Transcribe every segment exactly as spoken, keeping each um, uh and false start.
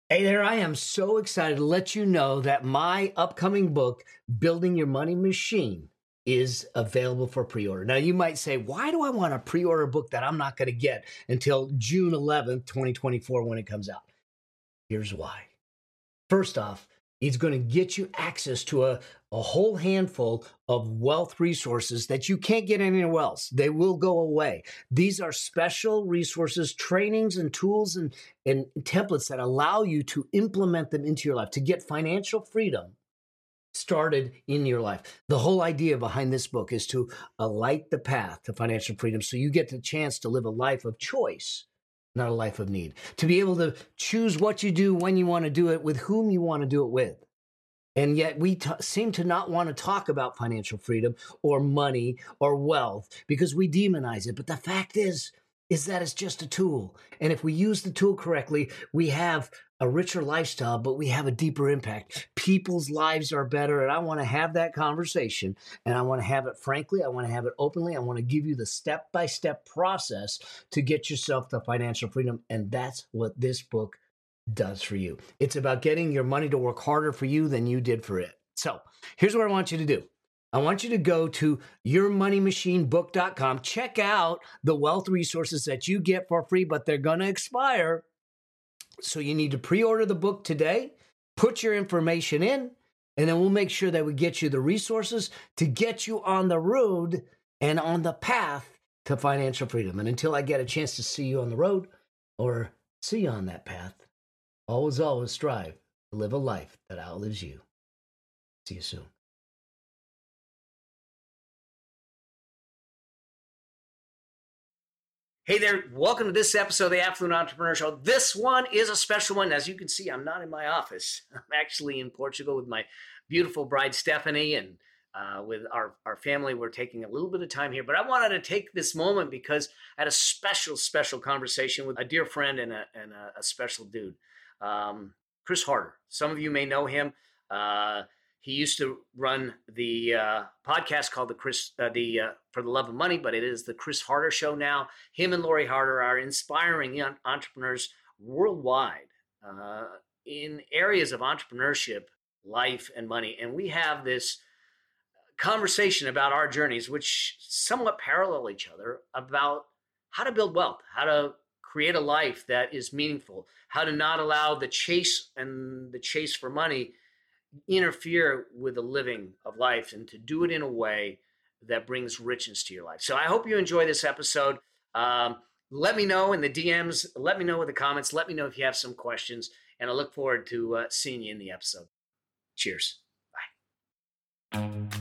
Hey there, I am so excited to let you know that my upcoming book, Building Your Money Machine, is available for pre-order. Now, you might say, why do I want to pre-order a book that I'm not going to get until June eleventh, twenty twenty-four when it comes out? Here's why. First off, it's going to get you access to a, a whole handful of wealth resources that you can't get anywhere else. They will go away. These are special resources, trainings, and tools and, and templates that allow you to implement them into your life, to get financial freedom started in your life. The whole idea behind this book is to alight the path to financial freedom so you get the chance to live a life of choice, not a life of need. To be able to choose what you do, when you want to do it, with whom you want to do it with. And yet we t- seem to not want to talk about financial freedom or money or wealth because we demonize it. But the fact is, is that it's just a tool. And if we use the tool correctly, we have a richer lifestyle, but we have a deeper impact. People's lives are better. And I want to have that conversation. And I want to have it frankly. I want to have it openly. I want to give you the step-by-step process to get yourself to financial freedom. And that's what this book does for you. It's about getting your money to work harder for you than you did for it. So here's what I want you to do. I want you to go to your money machine book dot com. Check out the wealth resources that you get for free, but they're going to expire. So you need to pre-order the book today, put your information in, and then we'll make sure that we get you the resources to get you on the road and on the path to financial freedom. And until I get a chance to see you on the road or see you on that path, always, always strive to live a life that outlives you. See you soon. Hey there, welcome to this episode of the Affluent Entrepreneur Show. This one is a special one. As you can see, I'm not in my office. I'm actually in Portugal with my beautiful bride, Stephanie, and uh, with our, our family. We're taking a little bit of time here, but I wanted to take this moment because I had a special, special conversation with a dear friend and a, and a, a special dude, um, Chris Harder. Some of you may know him. Uh, He used to run the uh, podcast called the Chris, uh, the uh, For the Love of Money, but it is the Chris Harder Show now. Him and Lori Harder are inspiring young entrepreneurs worldwide uh, in areas of entrepreneurship, life, and money. And we have this conversation about our journeys, which somewhat parallel each other, about how to build wealth, how to create a life that is meaningful, how to not allow the chase and the chase for money interfere with the living of life, and to do it in a way that brings richness to your life. So I hope you enjoy this episode. Um, let me know in the D Ms. Let me know in the comments. Let me know if you have some questions. And I look forward to uh, seeing you in the episode. Cheers. Bye.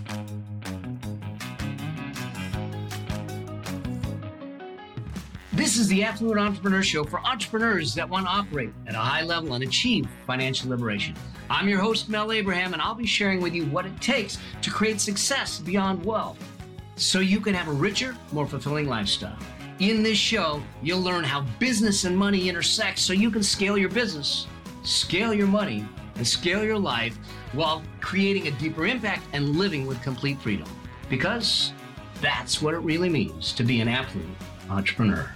This is the Affluent Entrepreneur Show for entrepreneurs that want to operate at a high level and achieve financial liberation. I'm your host, Mel Abraham, and I'll be sharing with you what it takes to create success beyond wealth so you can have a richer, more fulfilling lifestyle. In this show, you'll learn how business and money intersect so you can scale your business, scale your money, and scale your life while creating a deeper impact and living with complete freedom. Because that's what it really means to be an affluent entrepreneur.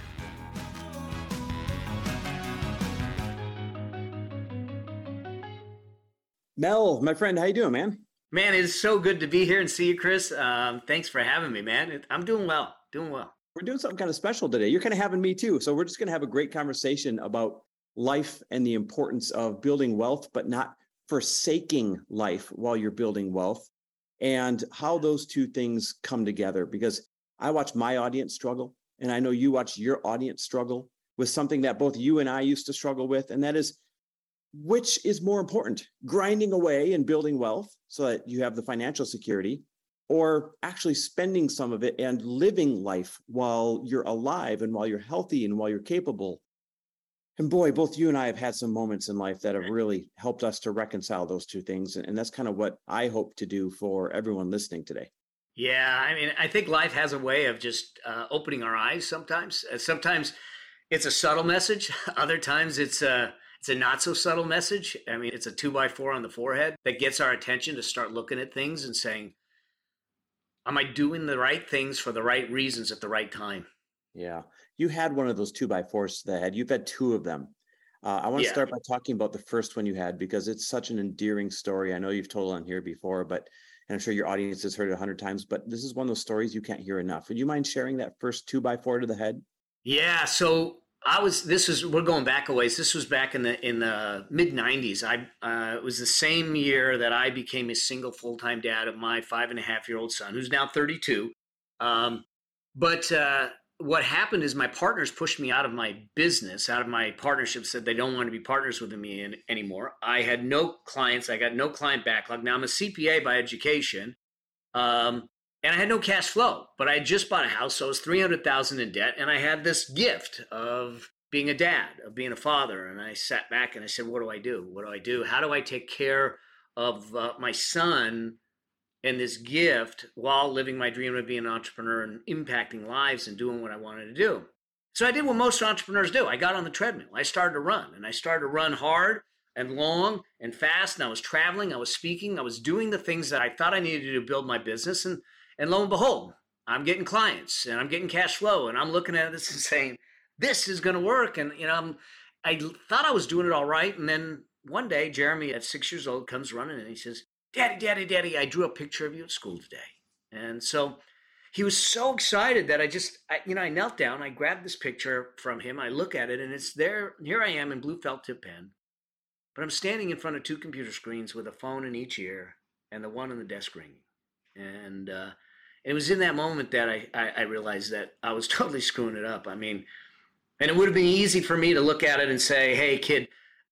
Mel, my friend, how you doing, man? Man, it's so good to be here and see you, Chris. Um, thanks for having me, man. I'm doing well, doing well. We're doing something kind of special today. You're kind of having me too. So we're just going to have a great conversation about life and the importance of building wealth, but not forsaking life while you're building wealth, and how those two things come together. Because I watch my audience struggle, and I know you watch your audience struggle with something that both you and I used to struggle with, and that is, which is more important, grinding away and building wealth so that you have the financial security, or actually spending some of it and living life while you're alive and while you're healthy and while you're capable. And boy, both you and I have had some moments in life that have really helped us to reconcile those two things. And that's kind of what I hope to do for everyone listening today. Yeah, I mean, I think life has a way of just uh, opening our eyes sometimes. Uh, sometimes it's a subtle message. Other times it's a It's a not so subtle message. I mean, it's a two by four on the forehead that gets our attention to start looking at things and saying, am I doing the right things for the right reasons at the right time? Yeah. You had one of those two by fours to the head. You've had two of them. Uh, I want to Yeah. start by talking about the first one you had because it's such an endearing story. I know you've told on here before, but and I'm sure your audience has heard it a hundred times, but this is one of those stories you can't hear enough. Would you mind sharing that first two by four to the head? Yeah. So I was, this is, we're going back a ways. This was back in the, in the mid nineties. I, uh, it was the same year that I became a single full-time dad of my five and a half year old son, who's now thirty-two. Um, but, uh, what happened is my partners pushed me out of my business, out of my partnership, said they don't want to be partners with me in, anymore. I had no clients. I got no client backlog. Now I'm a C P A by education. Um, and I had no cash flow, but I had just bought a house. So I was three hundred thousand in debt. And I had this gift of being a dad, of being a father. And I sat back and I said, what do I do? What do I do? How do I take care of uh, my son and this gift while living my dream of being an entrepreneur and impacting lives and doing what I wanted to do? So I did what most entrepreneurs do. I got on the treadmill. I started to run, and I started to run hard and long and fast. And I was traveling, I was speaking, I was doing the things that I thought I needed to do to build my business. And, and lo and behold, I'm getting clients and I'm getting cash flow. And I'm looking at this and saying, this is going to work. And, you know, I'm, I thought I was doing it all right. And then one day, Jeremy at six years old comes running and he says, Daddy, Daddy, Daddy, I drew a picture of you at school today. And so he was so excited that I just, I, you know, I knelt down, I grabbed this picture from him, I look at it, and it's there. Here I am in blue felt tip pen, but I'm standing in front of two computer screens with a phone in each ear and the one on the desk ringing. And uh, it was in that moment that I, I, I realized that I was totally screwing it up. I mean, and it would have been easy for me to look at it and say, hey, kid,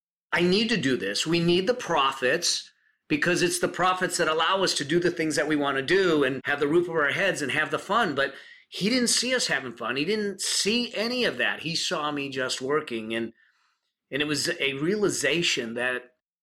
I need to do this. We need the profits, because it's the profits that allow us to do the things that we want to do and have the roof over our heads and have the fun. But he didn't see us having fun. He didn't see any of that. He saw me just working. And, and it was a realization that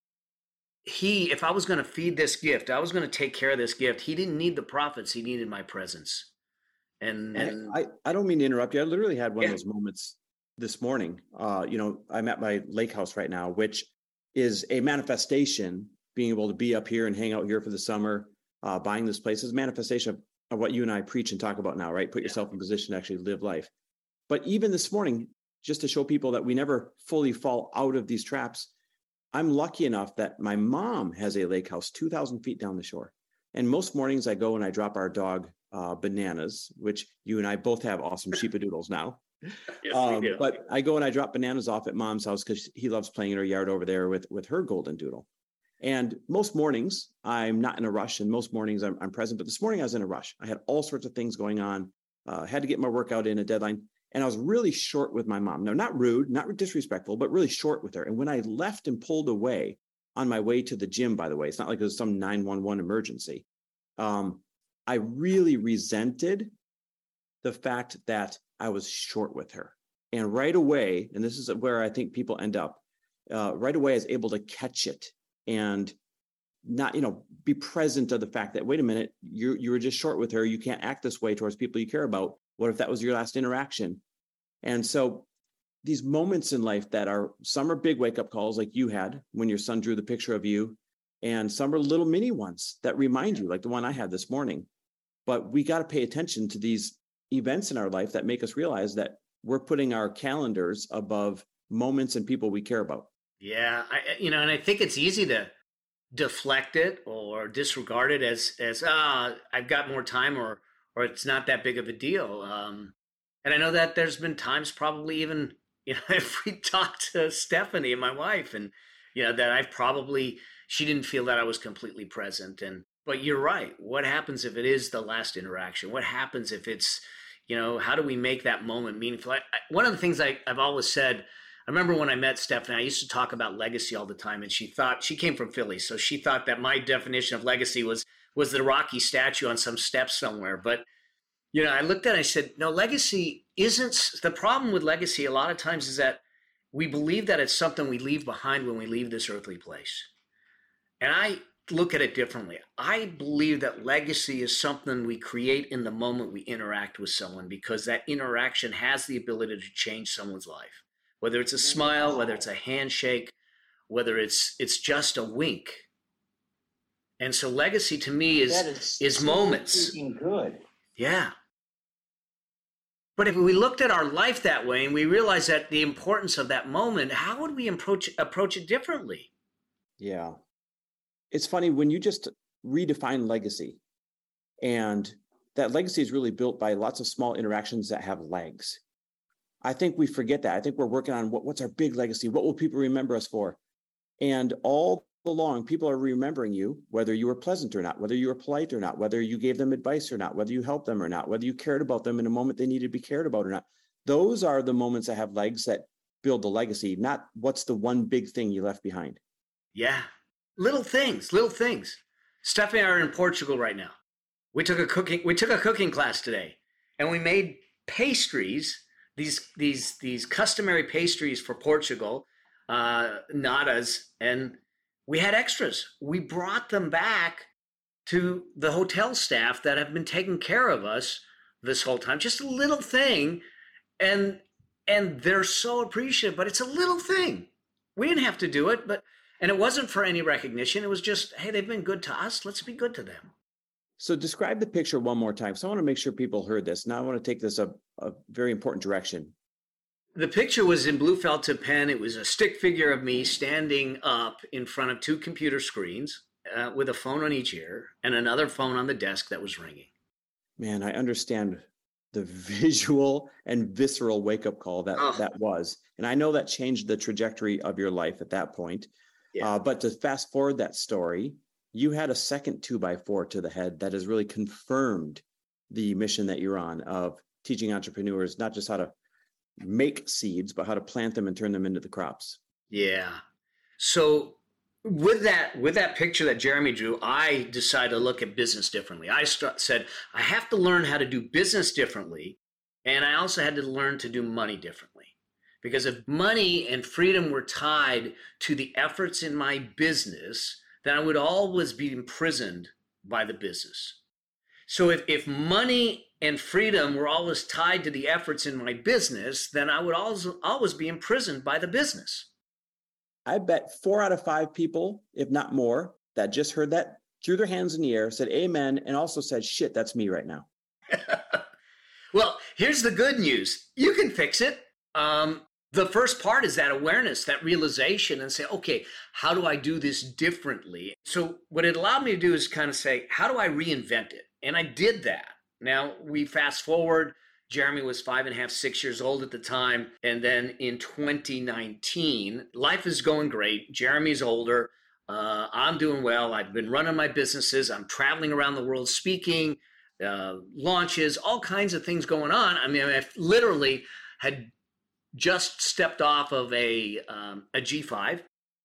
he, if I was going to feed this gift, I was going to take care of this gift. He didn't need the profits. He needed my presence. And, and I, I don't mean to interrupt you. I literally had one yeah. of those moments this morning. Uh, you know, I'm at my lake house right now, which is a manifestation. Being able to be up here and hang out here for the summer, uh, buying this place is a manifestation of, of what you and I preach and talk about now, right? Put yourself in position to actually live life. But even this morning, just to show people that we never fully fall out of these traps, I'm lucky enough that my mom has a lake house two thousand feet down the shore. And most mornings I go and I drop our dog uh, Bananas, which you and I both have awesome sheepadoodles now. Yes, um, we do. But I go and I drop Bananas off at mom's house because he loves playing in her yard over there with, with her golden doodle. And most mornings, I'm not in a rush, and most mornings I'm, I'm present. But this morning I was in a rush. I had all sorts of things going on. Uh, had to get my workout in, a deadline, and I was really short with my mom. Now, not rude, not disrespectful, but really short with her. And when I left and pulled away on my way to the gym, by the way, it's not like it was some nine one one emergency. Um, I really resented the fact that I was short with her. And right away, and this is where I think people end up, uh, right away I was able to catch it. And not, you know, be present of the fact that, wait a minute, you you were just short with her. You can't act this way towards people you care about. What if that was your last interaction? And so these moments in life that are, some are big wake up calls like you had when your son drew the picture of you, and some are little mini ones that remind you, like the one I had this morning. But we got to pay attention to these events in our life that make us realize that we're putting our calendars above moments and people we care about. Yeah, I, you know, and I think it's easy to deflect it or disregard it as as ah, I've got more time, or or it's not that big of a deal. Um, and I know that there's been times, probably even, you know, if we talked to Stephanie and my wife, and you know that I've probably, she didn't feel that I was completely present. And but you're right. What happens if it is the last interaction? What happens if it's, you know, how do we make that moment meaningful? I, I, one of the things I, I've always said. I remember when I met Stephanie, I used to talk about legacy all the time, and she thought, she came from Philly, so she thought that my definition of legacy was was the Rocky statue on some steps somewhere. But, you know, I looked at it and I said, no, legacy isn't, the problem with legacy a lot of times is that we believe that it's something we leave behind when we leave this earthly place. And I look at it differently. I believe that legacy is something we create in the moment we interact with someone, because that interaction has the ability to change someone's life. Whether it's a smile, whether it's a handshake, whether it's it's just a wink. And so legacy to me is That is is so moments. freaking good. Yeah. But if we looked at our life that way and we realized that the importance of that moment, how would we approach approach it differently? Yeah. It's funny when you just redefine legacy, and that legacy is really built by lots of small interactions that have legs. I think we forget that. I think we're working on what, what's our big legacy? What will people remember us for? And all along, people are remembering you, whether you were pleasant or not, whether you were polite or not, whether you gave them advice or not, whether you helped them or not, whether you cared about them in a moment they needed to be cared about or not. Those are the moments that have legs that build the legacy, not what's the one big thing you left behind. Yeah. Little things, little things. Stephanie and I are in Portugal right now. We took a cooking, we took a cooking class today, and we made pastries, these, these, these customary pastries for Portugal, uh, natas, and we had extras. We brought them back to the hotel staff that have been taking care of us this whole time. Just a little thing, and and they're so appreciative, but it's a little thing. We didn't have to do it, but and it wasn't for any recognition. It was just, hey, they've been good to us. Let's be good to them. So describe the picture one more time. So I want to make sure people heard this. Now I want to take this a, a very important direction. The picture was in blue felt tip pen. It was a stick figure of me standing up in front of two computer screens uh, with a phone on each ear and another phone on the desk that was ringing. Man, I understand the visual and visceral wake-up call that oh. that was. And I know that changed the trajectory of your life at that point. Yeah. Uh, but to fast forward that story, you had a second two by four to the head that has really confirmed the mission that you're on of teaching entrepreneurs not just how to make seeds, but how to plant them and turn them into the crops. Yeah. So with that, with that picture that Jeremy drew, I decided to look at business differently. I st- said, I have to learn how to do business differently. And I also had to learn to do money differently. Because if money and freedom were tied to the efforts in my business, then I would always be imprisoned by the business. So if, if money and freedom were always tied to the efforts in my business, then I would always, always be imprisoned by the business. I bet four out of five people, if not more, that just heard that, threw their hands in the air, said amen, and also said, shit, that's me right now. Well, here's the good news. You can fix it. Um, the first part is that awareness, that realization, and say, okay, how do I do this differently? So what it allowed me to do is kind of say, how do I reinvent it? And I did that. Now we fast forward, Jeremy was five and a half, six years old at the time. And then in twenty nineteen, life is going great. Jeremy's older. Uh, I'm doing well. I've been running my businesses. I'm traveling around the world speaking, uh, launches, all kinds of things going on. I mean, I literally had just stepped off of a, um, a G five,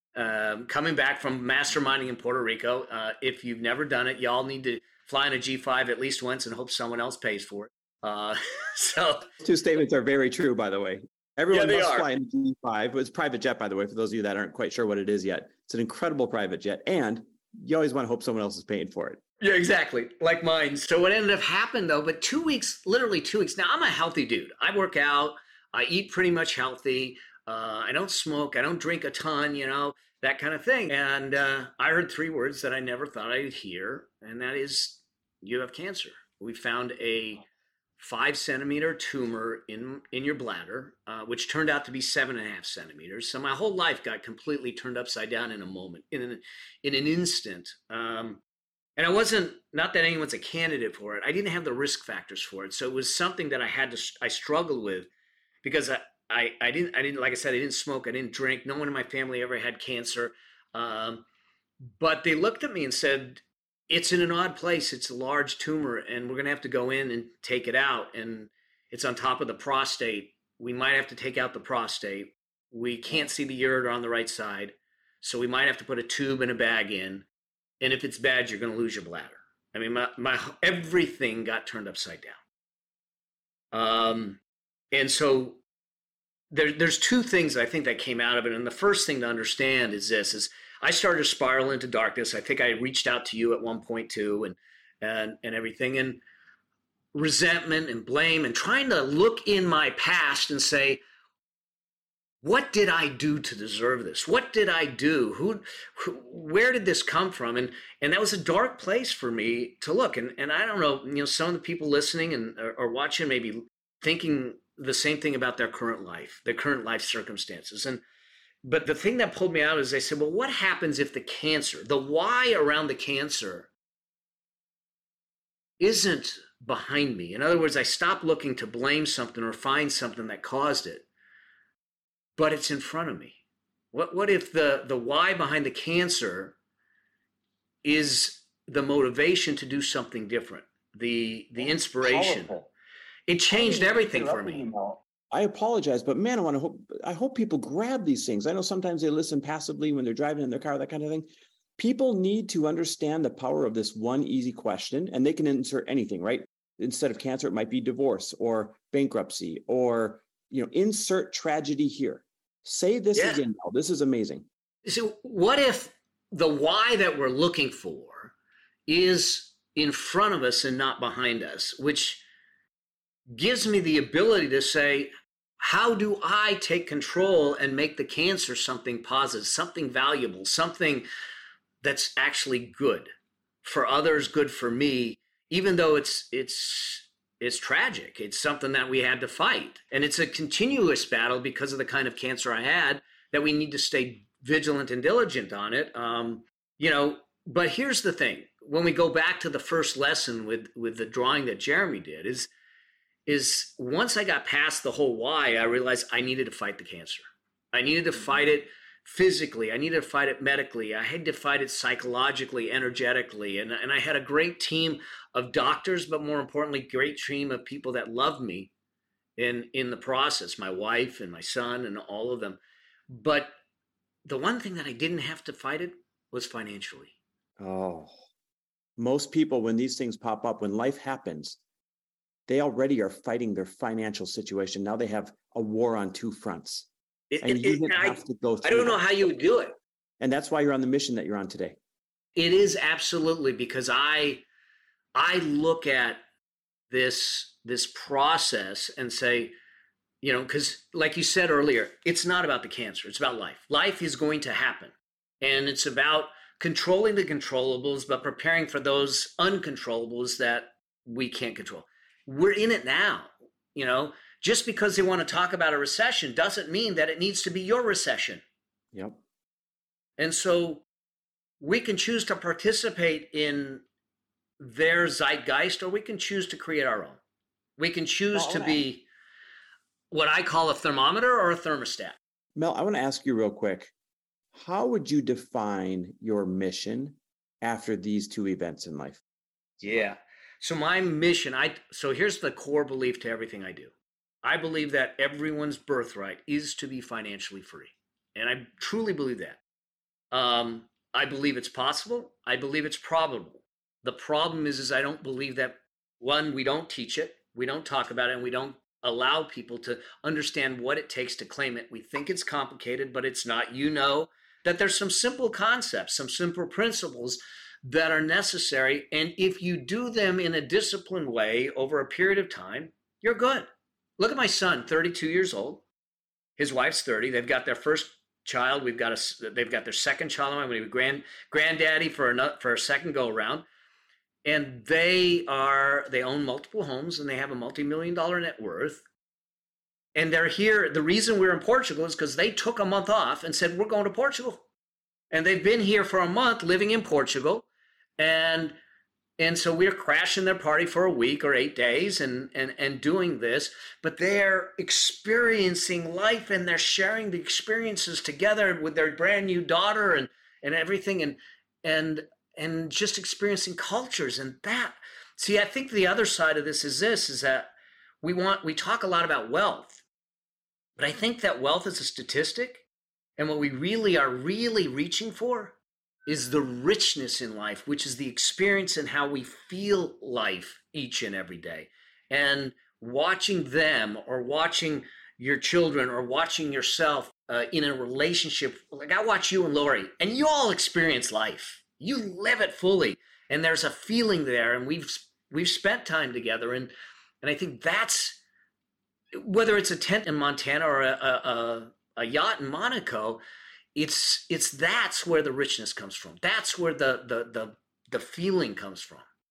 um, coming back from masterminding in Puerto Rico. Uh, if you've never done it, y'all need to fly in a G five at least once and hope someone else pays for it. Uh, so two statements are very true, by the way. Everyone yeah, must are. fly in a G five. It's private jet, by the way, for those of you that aren't quite sure what it is yet. It's an incredible private jet, and you always want to hope someone else is paying for it. Yeah, exactly. Like mine. So what ended up happening, though, but two weeks, literally two weeks. Now, I'm a healthy dude. I work out. I eat pretty much healthy. Uh, I don't smoke. I don't drink a ton, you know, that kind of thing. And uh, I heard three words that I never thought I'd hear, and that is, you have cancer. We found a five centimeter tumor in, in your bladder, uh, which turned out to be seven and a half centimeters. So my whole life got completely turned upside down in a moment, in an, in an instant. Um, and I wasn't, not that anyone's a candidate for it. I didn't have the risk factors for it. So it was something that I had to, I struggled with because I, I, I didn't, I didn't, like I said, I didn't smoke. I didn't drink. No one in my family ever had cancer. Um, but they looked at me and said, it's in an odd place. It's a large tumor, and we're going to have to go in and take it out. And it's on top of the prostate. We might have to take out the prostate. We can't see the ureter on the right side. So we might have to put a tube and a bag in. And if it's bad, you're going to lose your bladder. I mean, my, my everything got turned upside down. Um, and so there, there's two things I think that came out of it. And the first thing to understand is this, is I started to spiral into darkness. I think I reached out to you at one point too, and, and, and everything, and resentment and blame, and trying to look in my past and say, what did I do to deserve this? What did I do? Who, who where did this come from? And, and that was a dark place for me to look. And, and I don't know, you know, some of the people listening and or, or watching maybe thinking the same thing about their current life, their current life circumstances. And but the thing that pulled me out is they said, well, what happens if the cancer, the why around the cancer isn't behind me? In other words, I stop looking to blame something or find something that caused it, but it's in front of me. What what if the, the why behind the cancer is the motivation to do something different, the the inspiration? Powerful. It changed everything for me. I apologize, but man, I want to hope, I hope people grab these things. I know sometimes they listen passively when they're driving in their car, that kind of thing. People need to understand the power of this one easy question, and they can insert anything, right? Instead of cancer, it might be divorce or bankruptcy, or, you know, insert tragedy here. Say this yeah. again. Now. This is amazing. So what if the why that we're looking for is in front of us and not behind us, which gives me the ability to say, how do I take control and make the cancer something positive, something valuable, something that's actually good for others, good for me, even though it's it's it's tragic. It's something that we had to fight. And it's a continuous battle because of the kind of cancer I had, that we need to stay vigilant and diligent on it. Um, you know, but here's the thing. When we go back to the first lesson with, with the drawing that Jeremy did, is is once I got past the whole why, I realized I needed to fight the cancer. I needed to fight it physically. I needed to fight it medically. I had to fight it psychologically, energetically. And, and I had a great team of doctors, but more importantly, great team of people that loved me in, in the process, my wife and my son and all of them. But the one thing that I didn't have to fight it was financially. Oh, most people, when these things pop up, when life happens, they already are fighting their financial situation. Now they have a war on two fronts. It, and it, you it, have I, to go through I don't know that. how you would do it. And that's why you're on the mission that you're on today. It is absolutely, because I I look at this this process and say, you know, because like you said earlier, it's not about the cancer. It's about life. Life is going to happen. And it's about controlling the controllables, but preparing for those uncontrollables that we can't control. We're in it now. You know, just because they want to talk about a recession doesn't mean that it needs to be your recession. Yep. And so we can choose to participate in their zeitgeist, or we can choose to create our own. We can choose well, to be what I call a thermometer or a thermostat. Mel, I want to ask you real quick. How would you define your mission after these two events in life? Yeah. So my mission, I so here's the core belief to everything I do. I believe that everyone's birthright is to be financially free. And I truly believe that. Um, I believe it's possible. I believe it's probable. The problem is, is I don't believe that, one, we don't teach it, we don't talk about it, and we don't allow people to understand what it takes to claim it. We think it's complicated, but it's not. You know that there's some simple concepts, some simple principles that are necessary. And if you do them in a disciplined way over a period of time, you're good. Look at my son, thirty-two years old. His wife's thirty. They've got their first child. We've got a, they've got their second child. I'm going to be grand, granddaddy for another, for a second go around. And they are, they own multiple homes and they have a multi-million dollar net worth. And they're here. The reason we're in Portugal is because they took a month off and said, we're going to Portugal. And they've been here for a month living in Portugal. And and so we're crashing their party for a week or eight days and, and, and doing this. But they're experiencing life and they're sharing the experiences together with their brand new daughter and, and everything. And, and, and just experiencing cultures and that. See, I think the other side of this is this, is that we want, we talk a lot about wealth, but I think that wealth is a statistic. And what we really are really reaching for is the richness in life, which is the experience and how we feel life each and every day. And watching them or watching your children or watching yourself uh, in a relationship, like I watch you and Lori, and you all experience life. You live it fully. And there's a feeling there. And we've we've spent time together. And, and I think that's, whether it's a tent in Montana or a, a, a, a yacht in Monaco, It's it's that's where the richness comes from. That's where the the the the feeling comes from.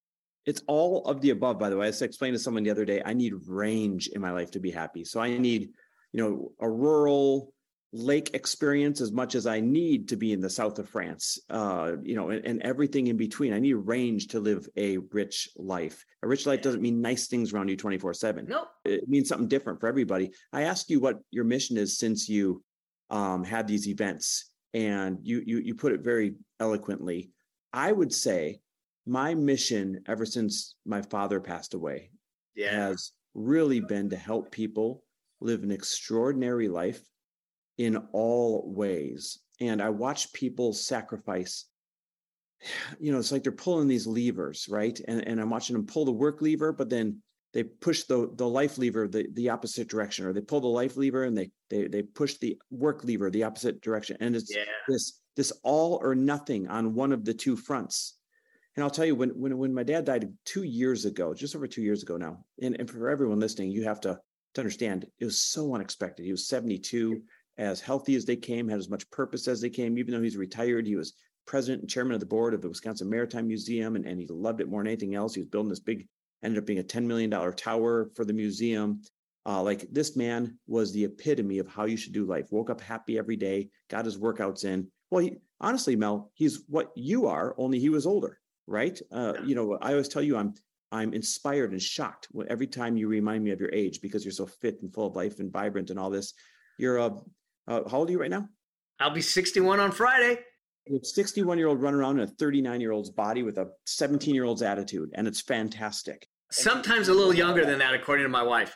It's all of the above, by the way. I explained to someone the other day, I need range in my life to be happy. So I need, you know, a rural lake experience as much as I need to be in the south of France, uh, you know, and, and everything in between. I need range to live a rich life. A rich life doesn't mean nice things around you twenty-four seven. No. It means something different for everybody. I asked you what your mission is since you um, had these events, and you, you, you put it very eloquently. I would say my mission ever since my father passed away Yeah. has really been to help people live an extraordinary life in all ways. And I watch people sacrifice, you know, it's like they're pulling these levers, right? And, and I'm watching them pull the work lever, but then they push the, the life lever the, the opposite direction, or they pull the life lever and they they they push the work lever the opposite direction. And it's Yeah. this this all or nothing on one of the two fronts. And I'll tell you, when when when my dad died two years ago, just over two years ago now, and, and for everyone listening, you have to, to understand, it was so unexpected. He was seventy-two, as healthy as they came, had as much purpose as they came. Even though he's retired, he was president and chairman of the board of the Wisconsin Maritime Museum, and, and he loved it more than anything else. He was building this big, ended up being a ten million dollars tower for the museum. Uh, like this man was the epitome of how you should do life. Woke up happy every day, got his workouts in. Well, he, honestly, Mel, he's what you are, only he was older, right? Uh, you know, I always tell you, I'm I'm inspired and shocked every time you remind me of your age, because you're so fit and full of life and vibrant and all this. You're a, uh, how old are you right now? I'll be sixty-one on Friday. You're a sixty-one-year-old running around in a thirty-nine-year-old's body with a seventeen-year-old's attitude, and it's fantastic. Sometimes a little younger than that, according to my wife.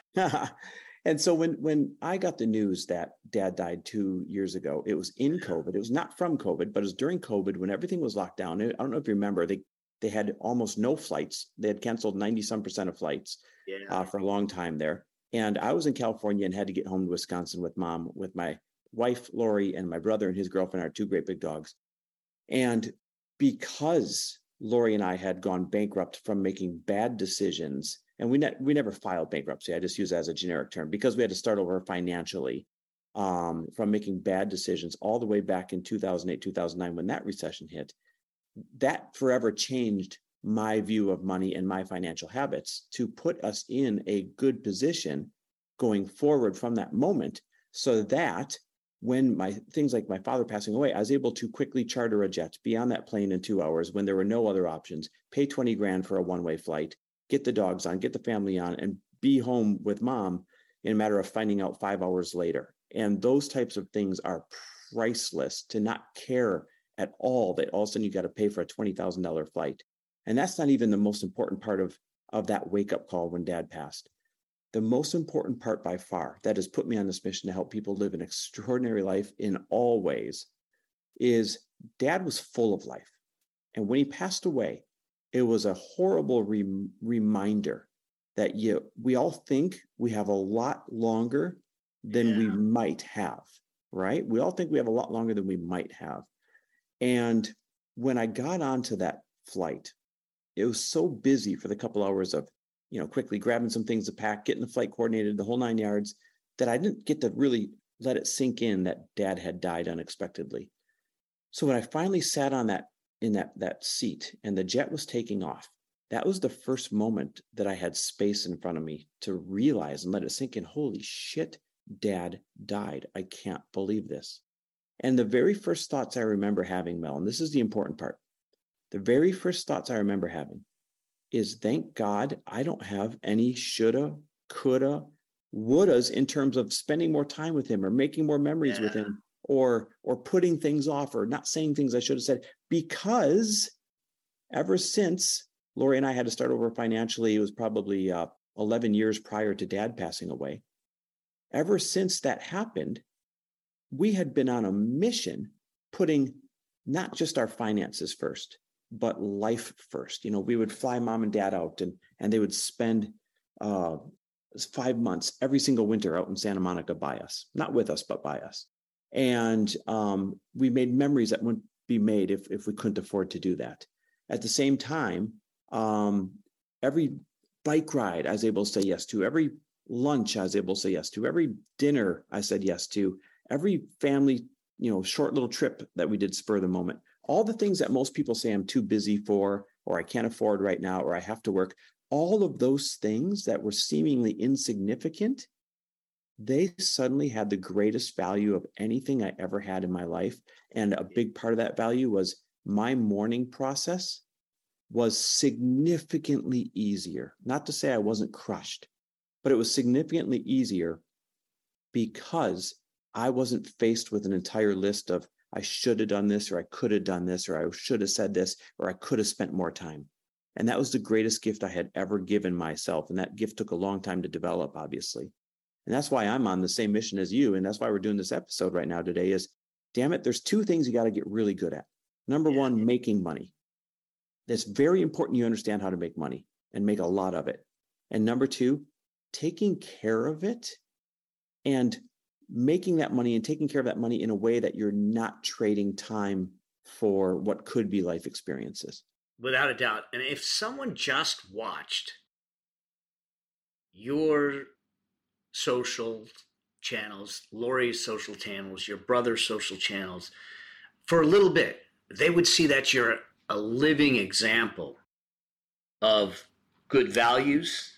And so when when I got the news that Dad died two years ago, it was in COVID. It was not from COVID, but it was during COVID when everything was locked down. I don't know if you remember, they they had almost no flights. They had canceled ninety some percent of flights yeah. uh, for a long time there. And I was in California and had to get home to Wisconsin with mom, with my wife, Lori, and my brother and his girlfriend, our two great big dogs. And because Lori and I had gone bankrupt from making bad decisions, and we, ne- we never filed bankruptcy, I just use that as a generic term, because we had to start over financially um, from making bad decisions all the way back in two thousand eight, two thousand nine, when that recession hit. That forever changed my view of money and my financial habits to put us in a good position going forward from that moment, so that when my things like my father passing away, I was able to quickly charter a jet, be on that plane in two hours when there were no other options, pay twenty grand for a one-way flight, get the dogs on, get the family on, and be home with mom in a matter of finding out five hours later. And those types of things are priceless, to not care at all that all of a sudden you got to pay for a twenty thousand dollars flight. And that's not even the most important part of, of that wake-up call when Dad passed. The most important part by far that has put me on this mission to help people live an extraordinary life in all ways is Dad was full of life. And when he passed away, it was a horrible re- reminder that you, we all think we have a lot longer than yeah. we might have, right? We all think we have a lot longer than we might have. And when I got onto that flight, it was so busy for the couple hours of, you know, quickly grabbing some things to pack, getting the flight coordinated, the whole nine yards, that I didn't get to really let it sink in that Dad had died unexpectedly. So when I finally sat on that, in that, that seat and the jet was taking off, that was the first moment that I had space in front of me to realize and let it sink in. Holy shit, Dad died. I can't believe this. And the very first thoughts I remember having, Mel, and this is the important part, the very first thoughts I remember having is, thank God I don't have any shoulda, coulda, wouldas in terms of spending more time with him or making more memories yeah. with him, or or putting things off or not saying things I should have said. Because ever since Lori and I had to start over financially, it was probably uh, eleven years prior to Dad passing away. Ever since that happened, we had been on a mission putting not just our finances first, but life first. You know, we would fly mom and dad out, and and they would spend uh, five months every single winter out in Santa Monica by us, not with us, but by us. And um, we made memories that wouldn't be made if if we couldn't afford to do that. At the same time, um, every bike ride I was able to say yes to, every lunch I was able to say yes to, every dinner I said yes to, every family, you know, short little trip that we did spur of the moment. All the things that most people say I'm too busy for, or I can't afford right now, or I have to work. All of those things that were seemingly insignificant, they suddenly had the greatest value of anything I ever had in my life. And a big part of that value was my mourning process was significantly easier. Not to say I wasn't crushed, but it was significantly easier because I wasn't faced with an entire list of I should have done this, or I could have done this, or I should have said this, or I could have spent more time. And that was the greatest gift I had ever given myself. And that gift took a long time to develop, obviously. And that's why I'm on the same mission as you. And that's why we're doing this episode right now today is, damn it, there's two things you got to get really good at. Number yeah. one, making money. It's very important you understand how to make money and make a lot of it. And number two, taking care of it and making that money and taking care of that money in a way that you're not trading time for what could be life experiences. Without a doubt. And if someone just watched your social channels, Lori's social channels, your brother's social channels, for a little bit, they would see that you're a living example of good values,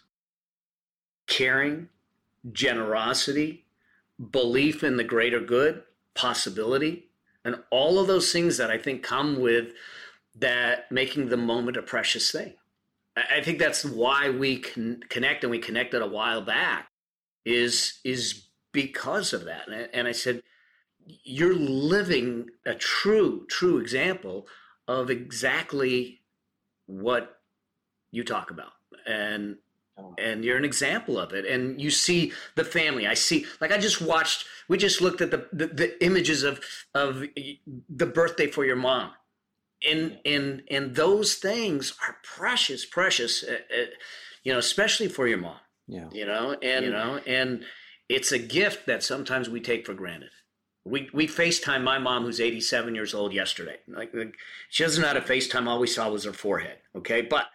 caring, generosity, belief in the greater good, possibility, and all of those things that I think come with that making the moment a precious thing. I think that's why we can connect, and we connected a while back, is, is because of that. And I said, you're living a true, true example of exactly what you talk about. And and you're an example of it. And you see the family. I see, like I just watched, we just looked at the the, the images of of the birthday for your mom. And, and, and those things are precious, precious, uh, uh, you know, especially for your mom, yeah. you know, and, you know, and it's a gift that sometimes we take for granted. We, we FaceTime my mom, who's eighty-seven years old, yesterday. Like, like she doesn't know how to FaceTime. All we saw was her forehead. Okay. But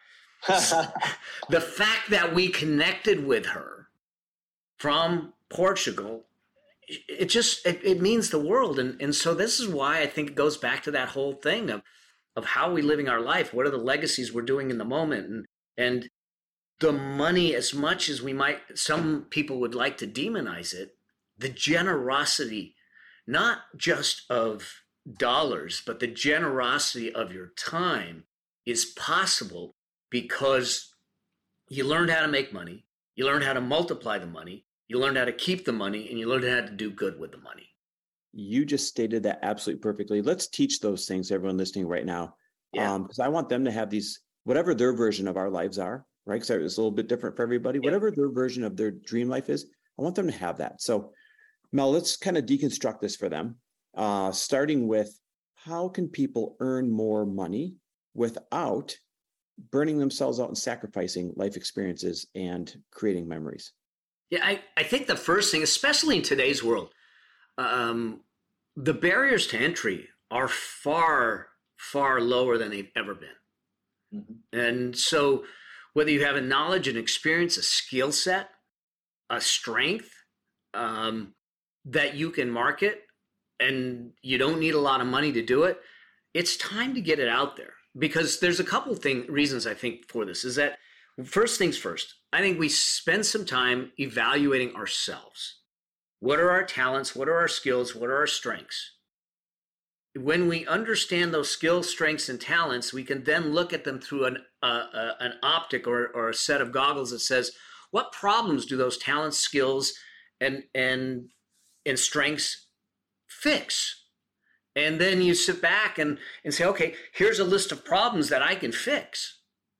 the fact that we connected with her from Portugal, it just, it, it means the world. And, and so this is why I think it goes back to that whole thing of, of how we living our life. What are the legacies we're doing in the moment? And, and the money, as much as we might, some people would like to demonize it, the generosity, not just of dollars, but the generosity of your time is possible because you learned how to make money, you learned how to multiply the money, you learned how to keep the money, and you learned how to do good with the money. You just stated that absolutely perfectly. Let's teach those things to everyone listening right now. Yeah. Um, because I want them to have these, whatever their version of our lives are, right? Because it's a little bit different for everybody. Yeah. Whatever their version of their dream life is, I want them to have that. So Mel, let's kind of deconstruct this for them, uh, starting with how can people earn more money without burning themselves out and sacrificing life experiences and creating memories? Yeah, I, I think the first thing, especially in today's world, um, the barriers to entry are far, far lower than they've ever been. Mm-hmm. And so whether you have a knowledge, an experience, a skill set, a strength, um, that you can market and you don't need a lot of money to do it, it's time to get it out there. Because there's a couple thing reasons I think for this is that first things first, I think we spend some time evaluating ourselves. What are our talents? What are our skills? What are our strengths? When we understand those skills, strengths, and talents, we can then look at them through an, uh, uh, an optic or, or a set of goggles that says, what problems do those talents, skills, and, and, and strengths fix? And then you sit back and, and say, okay, here's a list of problems that I can fix.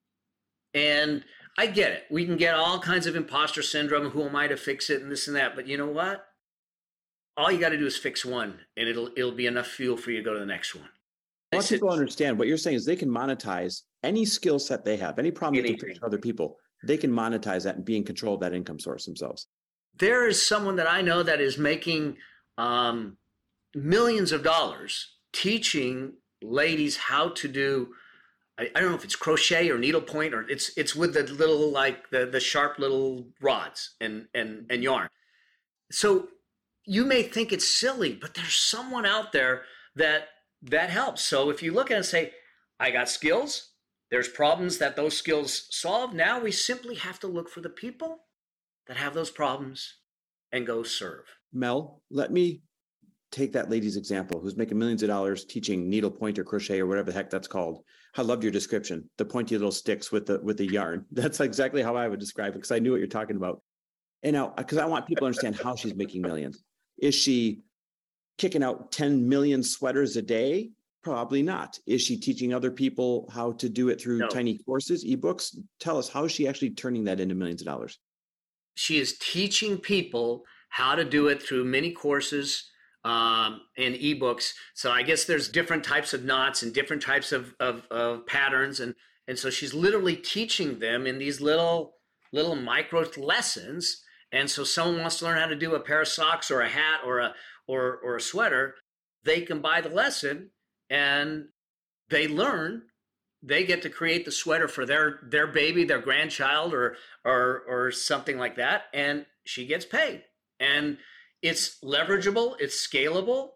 And I get it. We can get all kinds of imposter syndrome. Who am I to fix it and this and that? But you know what? All you got to do is fix one and it'll it'll be enough fuel for you to go to the next one. I want people to understand what you're saying is they can monetize any skill set they have, any problem they can fix for other people. They can monetize that and be in control of that income source themselves. There is someone that I know that is making um, millions of dollars teaching ladies how to do, I, I don't know if it's crochet or needlepoint, or it's it's with the little, like the, the sharp little rods and, and, and yarn. So you may think it's silly, but there's someone out there that that helps. So if you look at it and say, I got skills, There's problems that those skills solve. Now we simply have to look for the people that have those problems and go serve. Mel, let me take that lady's example who's making millions of dollars teaching needlepoint or crochet or whatever the heck that's called. I loved your description, the pointy little sticks with the with the yarn. That's exactly how I would describe it because I knew what you're talking about. And now, because I want people to understand how she's making millions. Is she kicking out ten million sweaters a day? Probably not. Is she teaching other people how to do it through No. tiny courses, ebooks? Tell us, how is she actually turning that into millions of dollars? She is teaching people how to do it through mini courses um, and ebooks. So I guess there's different types of knots and different types of, of, of patterns. And, and so she's literally teaching them in these little, little micro lessons. And so someone wants to learn how to do a pair of socks or a hat or a, or, or a sweater, they can buy the lesson and they learn. They get to create the sweater for their, their baby, their grandchild, or, or, or something like that. And she gets paid. And it's leverageable, it's scalable,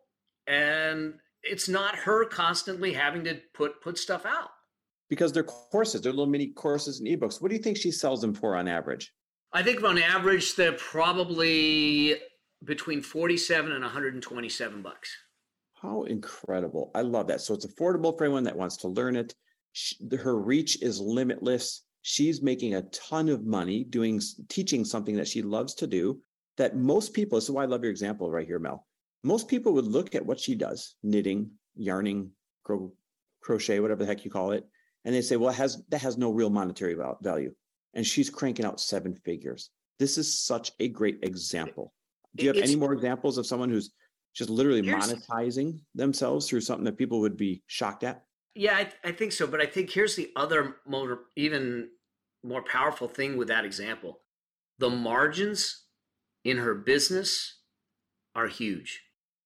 and it's not her constantly having to put, put stuff out. Because they're courses, they're little mini courses and ebooks. What do you think she sells them for on average? I think on average, they're probably between forty-seven and one hundred twenty-seven bucks. How incredible. I love that. So it's affordable for anyone that wants to learn it. She, her reach is limitless. She's making a ton of money doing, teaching something that she loves to do that most people, this is why I love your example right here, Mel. Most people would look at what she does, knitting, yarning, cro- crochet, whatever the heck you call it. And they say, well, it has, that has no real monetary value. And she's cranking out seven figures. This is such a great example. Do you have It's, any more examples of someone who's just literally Here's- monetizing themselves through something that people would be shocked at? Yeah, I, I think so. But I think here's the other more, even more powerful thing with that example. The margins in her business are huge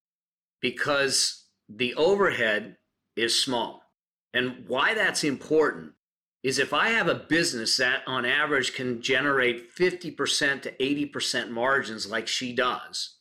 because the overhead is small. And why that's important is if I have a business that on average can generate fifty percent to eighty percent margins like she does,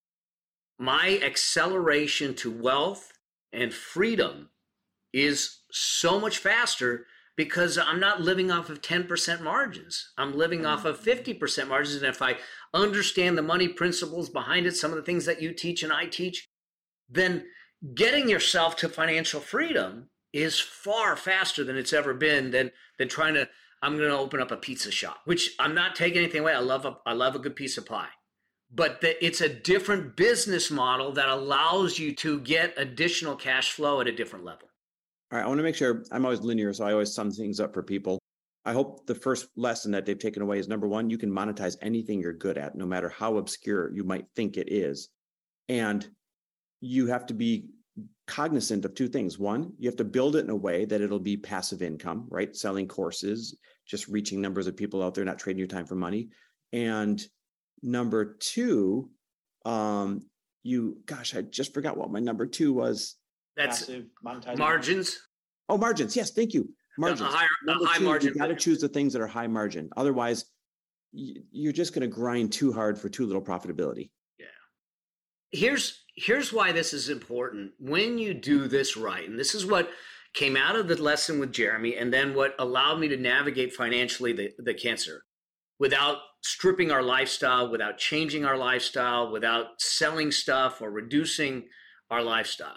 my acceleration to wealth and freedom is so much faster because I'm not living off of ten percent margins. I'm living off of fifty percent margins. And if I understand the money principles behind it, some of the things that you teach and I teach, then getting yourself to financial freedom is far faster than it's ever been than, than trying to, I'm going to open up a pizza shop, which I'm not taking anything away. I love a, I love a good piece of pie. But the, it's a different business model that allows you to get additional cash flow at a different level. All right, I want to make sure I'm always linear, so I always sum things up for people. I hope the first lesson that they've taken away is number one, you can monetize anything you're good at, no matter how obscure you might think it is. And you have to be cognizant of two things. One, you have to build it in a way that it'll be passive income, right? Selling courses, just reaching numbers of people out there, not trading your time for money. And number two, um, you, gosh, I just forgot what my number two was. That's Passive monetizing. margins. Oh, margins. Yes, thank you. Margins. A higher, a Number high two, margin. you got to choose the things that are high margin. Otherwise, y- you're just going to grind too hard for too little profitability. Yeah. Here's here's why this is important. When you do this right, and this is what came out of the lesson with Jeremy, and then what allowed me to navigate financially the, the cancer without stripping our lifestyle, without changing our lifestyle, without selling stuff or reducing our lifestyle.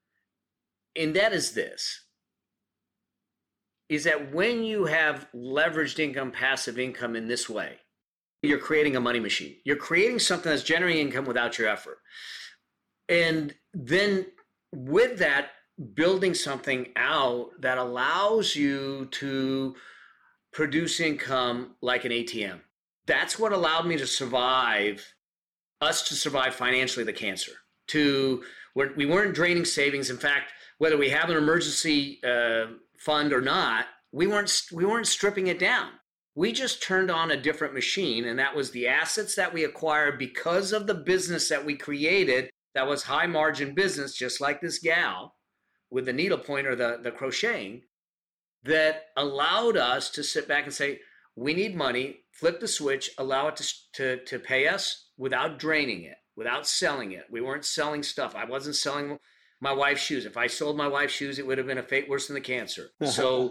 And that is this, is that when you have leveraged income, passive income in this way, you're creating a money machine. You're creating something that's generating income without your effort. And then with that, building something out that allows you to produce income like an A T M. That's what allowed me to survive, us to survive financially the cancer. To we're, we weren't draining savings. In fact, whether we have an emergency uh, fund or not, we weren't we weren't stripping it down. We just turned on a different machine, and that was the assets that we acquired because of the business that we created. That was high margin business, just like this gal with the needlepoint or the, the crocheting, that allowed us to sit back and say, we need money, flip the switch, allow it to, to, to pay us without draining it, without selling it. We weren't selling stuff. I wasn't selling my wife's shoes. If I sold my wife's shoes, it would have been a fate worse than the cancer. So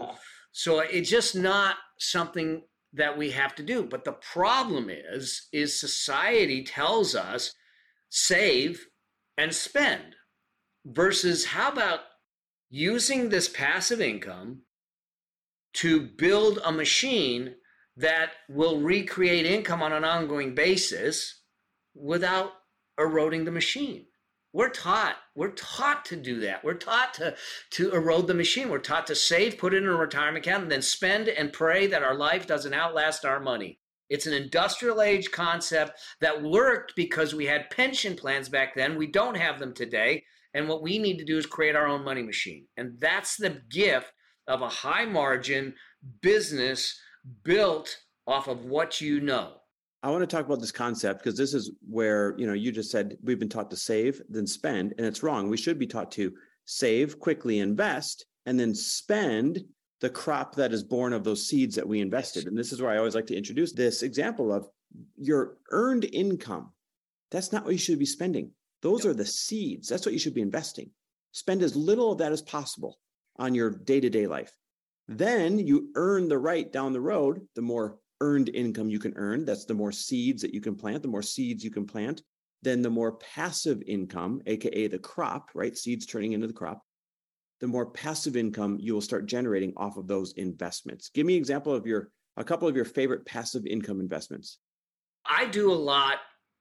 So it's just not something that we have to do. But the problem is, is society tells us save and spend versus how about using this passive income to build a machine that will recreate income on an ongoing basis without eroding the machine. We're taught, we're taught to do that. We're taught to, to erode the machine. We're taught to save, put it in a retirement account, and then spend and pray that our life doesn't outlast our money. It's an industrial age concept that worked because we had pension plans back then. We don't have them today. And what we need to do is create our own money machine. And that's the gift of a high margin business built off of what you know. I want to talk about this concept because this is where, you know, you just said we've been taught to save, then spend, and it's wrong. We should be taught to save, quickly invest, and then spend the crop that is born of those seeds that we invested. And this is where I always like to introduce this example of your earned income. That's not what you should be spending. Those yep. are the seeds. That's what you should be investing. Spend as little of that as possible on your day-to-day life. Then you earn the right down the road, the more earned income you can earn. That's the more seeds that you can plant, the more seeds you can plant, then the more passive income, A K A the crop, right? Seeds turning into the crop. The more passive income you will start generating off of those investments. Give me an example of your, a couple of your favorite passive income investments. I do a lot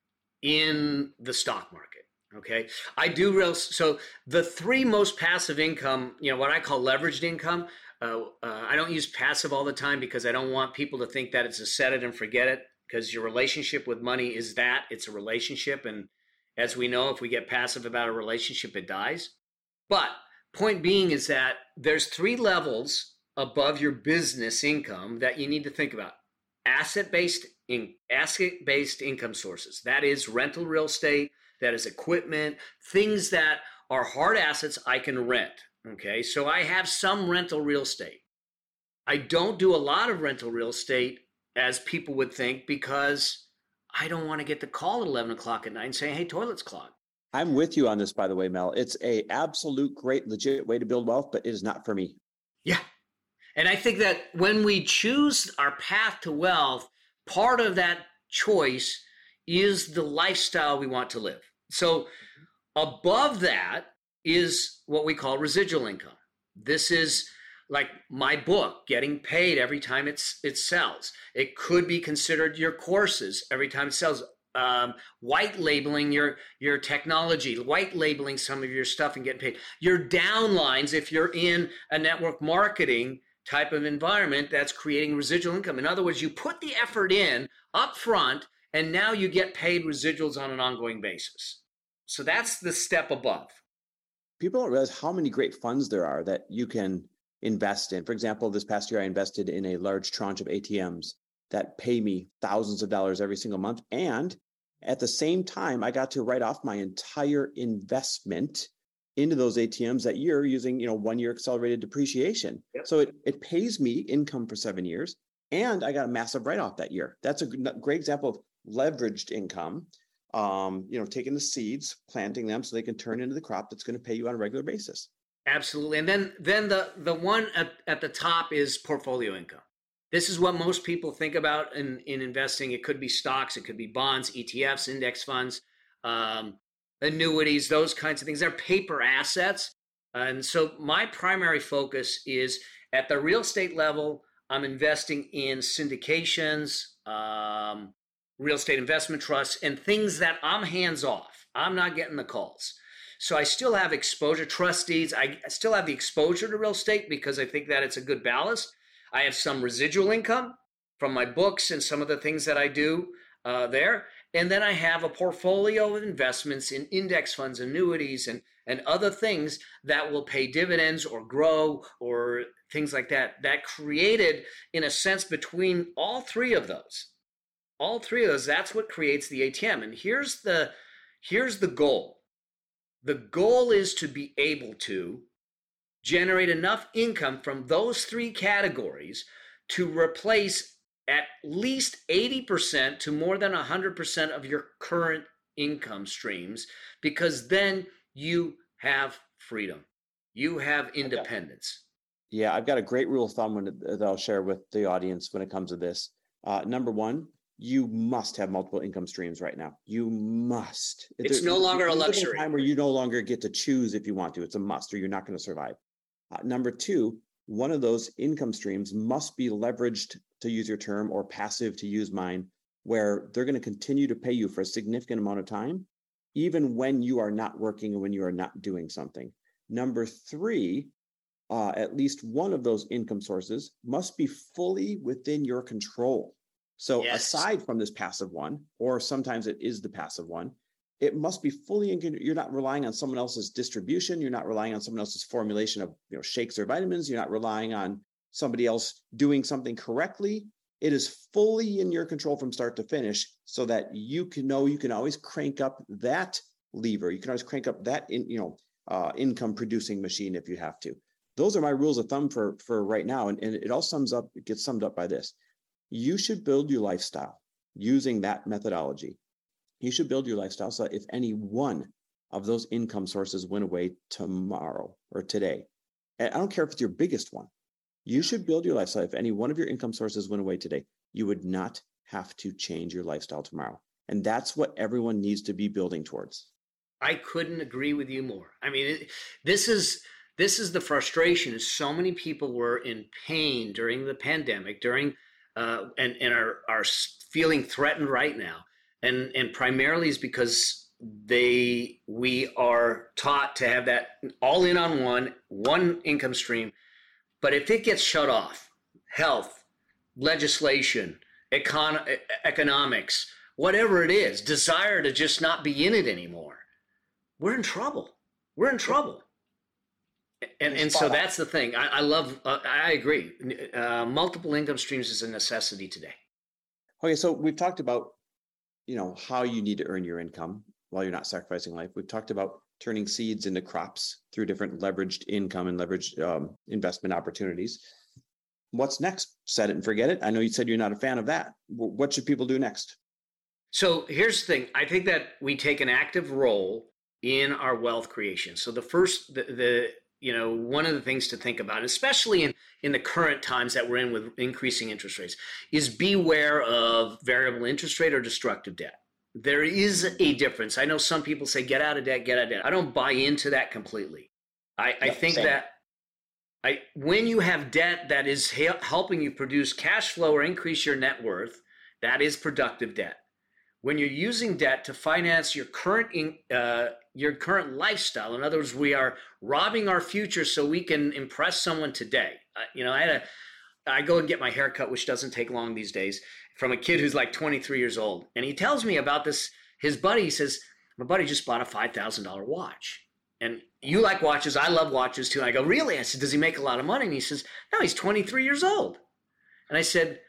in the stock market. Okay. I do real. So the three most passive income, you know, what I call leveraged income, Uh, uh, I don't use passive all the time because I don't want people to think that it's a set it and forget it, because your relationship with money is that it's a relationship. And as we know, if we get passive about a relationship, it dies. But point being is that there's three levels above your business income that you need to think about. Asset-based in, asset-based income sources. That is rental real estate, that is equipment, things that are hard assets I can rent. Okay, so I have some rental real estate. I don't do a lot of rental real estate as people would think because I don't want to get the call at eleven o'clock at night and say, hey, toilet's clogged. I'm with you on this, by the way, Mel. It's a absolute great, legit way to build wealth, but it is not for me. Yeah. And I think that when we choose our path to wealth, part of that choice is the lifestyle we want to live. So above that is what we call residual income. This is like my book getting paid every time it's it sells. It could be considered your courses every time it sells. Um, white labeling your your technology, white labeling some of your stuff and getting paid. Your downlines, if you're in a network marketing type of environment, that's creating residual income. In other words, you put the effort in up front and now you get paid residuals on an ongoing basis. So that's the step above. People don't realize how many great funds there are that you can invest in. For example, this past year, I invested in a large tranche of A T Ms that pay me thousands of dollars every single month. And at the same time, I got to write off my entire investment into those A T Ms that year using, you know, one year accelerated depreciation. Yep. So it, it pays me income for seven years. And I got a massive write-off that year. That's a great example of leveraged income. Um, you know, taking the seeds, planting them so they can turn into the crop that's going to pay you on a regular basis. Absolutely. And then then the, the one at, at the top is portfolio income. This is what most people think about in, in investing. It could be stocks, it could be bonds, E T Fs, index funds, um, annuities, those kinds of things. They're paper assets. And so my primary focus is at the real estate level, I'm investing in syndications, um, real estate investment trusts, and things that I'm hands off. I'm not getting the calls. So I still have exposure, trust deeds. I still have the exposure to real estate because I think that it's a good ballast. I have some residual income from my books and some of the things that I do uh, there. And then I have a portfolio of investments in index funds, annuities, and, and other things that will pay dividends or grow or things like that. That created, in a sense, between all three of those. All three of those, that's what creates the A T M. And here's the, here's the goal. The goal is to be able to generate enough income from those three categories to replace at least eighty percent to more than one hundred percent of your current income streams, because then you have freedom. You have independence. Yeah, I've got a great rule of thumb when, that I'll share with the audience when it comes to this. Uh, number one, you must have multiple income streams right now. You must. It's there, no longer a luxury. Time where you no longer get to choose if you want to. It's a must, or you're not going to survive. Uh, number two, one of those income streams must be leveraged, to use your term, or passive, to use mine, where they're going to continue to pay you for a significant amount of time, even when you are not working and when you are not doing something. Number three, uh, at least one of those income sources must be fully within your control. So yes. Aside from this passive one, or sometimes it is the passive one, it must be fully in control. You're not relying on someone else's distribution. You're not relying on someone else's formulation of, you know, shakes or vitamins. You're not relying on somebody else doing something correctly. It is fully in your control from start to finish, so that you can know you can always crank up that lever. You can always crank up that in, you know, uh, income producing machine if you have to. Those are my rules of thumb for, for right now. And, and it all sums up, it gets summed up by this. You should build your lifestyle using that methodology. You should build your lifestyle so that if any one of those income sources went away tomorrow or today, and I don't care if it's your biggest one, you should build your lifestyle. If any one of your income sources went away today, you would not have to change your lifestyle tomorrow. And that's what everyone needs to be building towards. I couldn't agree with you more. I mean, it, this is this is the frustration, is so many people were in pain during the pandemic, during uh, and, and are, are feeling threatened right now. And, and primarily is because they we are taught to have that all in on one, one income stream. But if it gets shut off, health, legislation, econ- economics, whatever it is, desire to just not be in it anymore, we're in trouble. We're in trouble. And and so that's the thing. I, I love, uh, I agree. Uh, multiple income streams is a necessity today. Okay, so we've talked about, you know, how you need to earn your income while you're not sacrificing life. We've talked about turning seeds into crops through different leveraged income and leveraged um, investment opportunities. What's next? Set it and forget it. I know you said you're not a fan of that. What should people do next? So here's the thing. I think that we take an active role in our wealth creation. So the first, the, the you know, one of the things to think about, especially in, in the current times that we're in with increasing interest rates, is beware of variable interest rate or destructive debt. There is a difference. I know some people say, get out of debt, get out of debt. I don't buy into that completely. I, I think same. that I, when you have debt that is ha- helping you produce cash flow or increase your net worth, that is productive debt. When you're using debt to finance your current in, uh, your current lifestyle, in other words, we are robbing our future so we can impress someone today. Uh, you know, I had a, I go and get my hair cut, which doesn't take long these days, from a kid who's like twenty-three years old. And he tells me about this, his buddy, he says, my buddy just bought a five thousand dollars watch. And you like watches, I love watches too. And I go, really? I said, does he make a lot of money? And he says, no, he's twenty-three years old. And I said,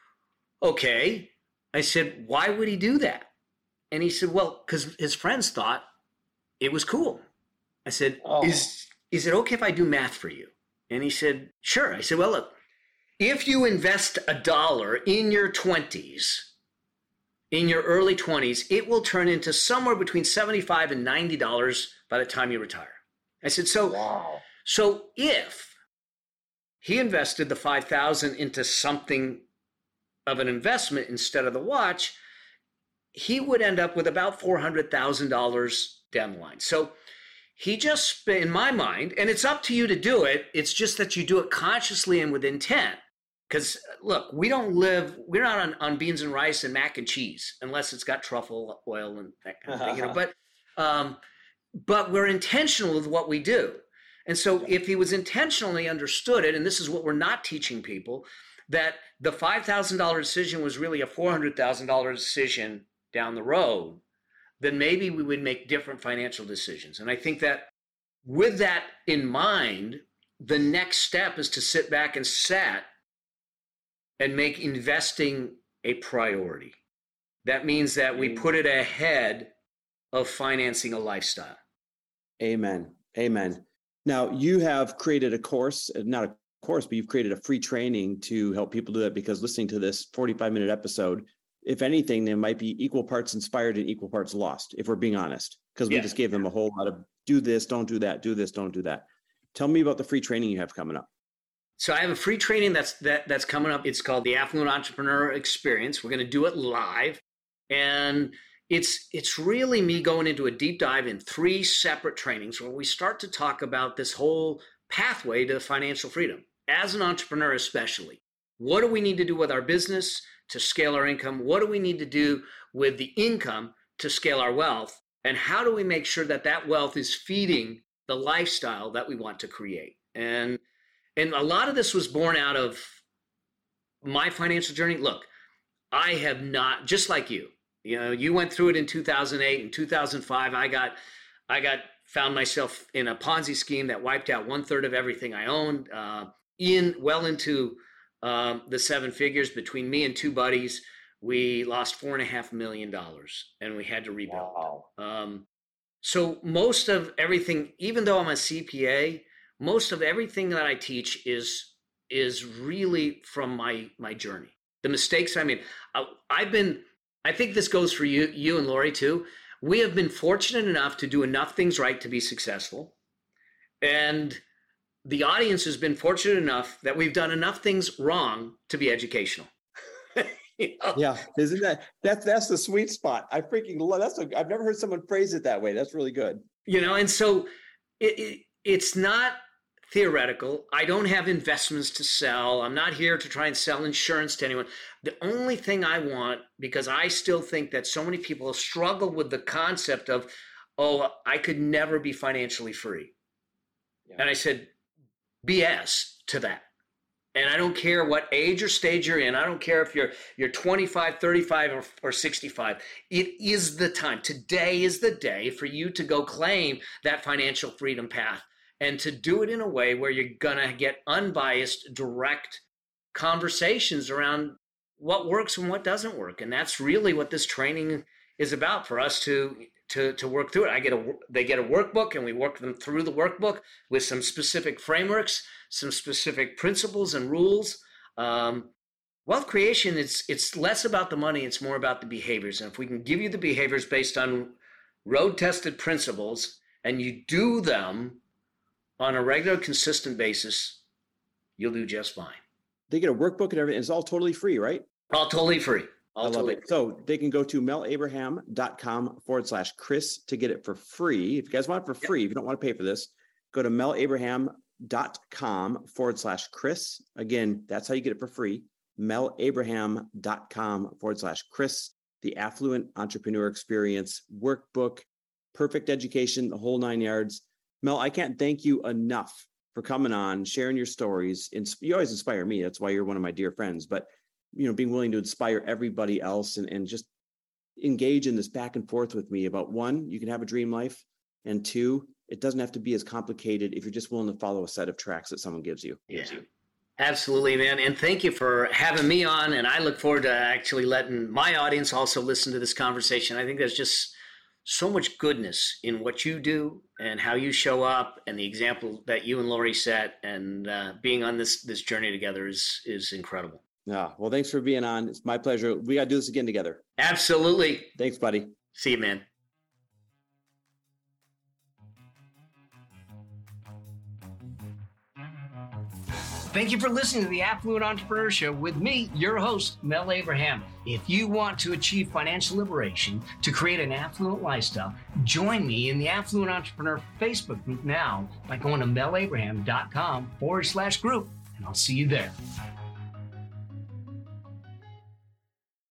okay. I said, why would he do that? And he said, well, because his friends thought it was cool. I said, oh. is, is it okay if I do math for you? And he said, sure. I said, well, look, if you invest a dollar in your twenties, in your early twenties, it will turn into somewhere between seventy-five and ninety dollars by the time you retire. I said, so, wow. so if he invested the five thousand into something of an investment instead of the watch, he would end up with about four hundred thousand dollars down the line. So he just, in my mind, and it's up to you to do it, it's just that you do it consciously and with intent. Because look, we don't live, we're not on, on beans and rice and mac and cheese, unless it's got truffle oil and that kind of thing, you know, but, um, but we're intentional with what we do. And so if he was intentionally understood it, and this is what we're not teaching people, that the five thousand dollars decision was really a four hundred thousand dollars decision down the road, then maybe we would make different financial decisions. And I think that with that in mind, the next step is to sit back and set and make investing a priority. That means that we put it ahead of financing a lifestyle. Amen. Amen. Now, you have created a course, not a course, but you've created a free training to help people do that, because listening to this forty-five minute episode, if anything, they might be equal parts inspired and equal parts lost, if we're being honest, because we yeah. just gave them a whole lot of do this, don't do that, do this, don't do that. Tell me about the free training you have coming up. So I have a free training that's that, that's coming up. It's called the Affluent Entrepreneur Experience. We're going to do it live. And it's it's really me going into a deep dive in three separate trainings where we start to talk about this whole pathway to financial freedom. As an entrepreneur especially, what do we need to do with our business to scale our income? What do we need to do with the income to scale our wealth? And how do we make sure that that wealth is feeding the lifestyle that we want to create? And and a lot of this was born out of my financial journey. Look, I have not, just like you, you know, you went through it in two thousand eight and two thousand five. I got, I got, found myself in a Ponzi scheme that wiped out one third of everything I owned, uh, in well into um, the seven figures. Between me and two buddies, we lost four and a half million dollars, and we had to rebuild. Wow. Um, so most of everything, even though I'm a C P A, most of everything that I teach is is really from my my journey. The mistakes I made. I, I've been. I think this goes for you, you and Lori too. We have been fortunate enough to do enough things right to be successful, and the audience has been fortunate enough that we've done enough things wrong to be educational. You know? Yeah, isn't that that's that's the sweet spot? I freaking love that's. A, I've never heard someone phrase it that way. That's really good. You know, and so it, it it's not theoretical. I don't have investments to sell. I'm not here to try and sell insurance to anyone. The only thing I want, because I still think that so many people struggle with the concept of, oh, I could never be financially free. Yeah. And I said, B S to that. And I don't care what age or stage you're in. I don't care if you're you're twenty-five, thirty-five, or, or sixty-five. It is the time. Today is the day for you to go claim that financial freedom path, and to do it in a way where you're going to get unbiased, direct conversations around what works and what doesn't work. And that's really what this training is about, for us to to to work through it. I get a they get a workbook, and we work them through the workbook with some specific frameworks, some specific principles and rules. Um, wealth creation, it's it's less about the money, it's more about the behaviors. And if we can give you the behaviors based on road-tested principles, and you do them on a regular, consistent basis, you'll do just fine. They get a workbook and everything. It's all totally free, right? All totally free. All I love totally it. So they can go to melabraham.com forward slash Chris to get it for free. If you guys want it for free, yep. If you don't want to pay for this, go to melabraham.com forward slash Chris. Again, that's how you get it for free. melabraham.com forward slash Chris. The Affluent Entrepreneur Experience workbook, perfect education, the whole nine yards. Mel, I can't thank you enough for coming on, sharing your stories. You always inspire me. That's why you're one of my dear friends. But, you know, being willing to inspire everybody else and, and just engage in this back and forth with me about, one, you can have a dream life. And two, it doesn't have to be as complicated if you're just willing to follow a set of tracks that someone gives you. Yeah, absolutely, man. And thank you for having me on. And I look forward to actually letting my audience also listen to this conversation. I think there's just so much goodness in what you do and how you show up, and the example that you and Lori set, and uh, being on this this journey together is is incredible. Yeah. Well, thanks for being on. It's my pleasure. We got to do this again together. Absolutely. Thanks, buddy. See you, man. Thank you for listening to the Affluent Entrepreneur Show with me, your host, Mel Abraham. If you want to achieve financial liberation to create an affluent lifestyle, join me in the Affluent Entrepreneur Facebook group now by going to melabraham.com forward slash group, and I'll see you there.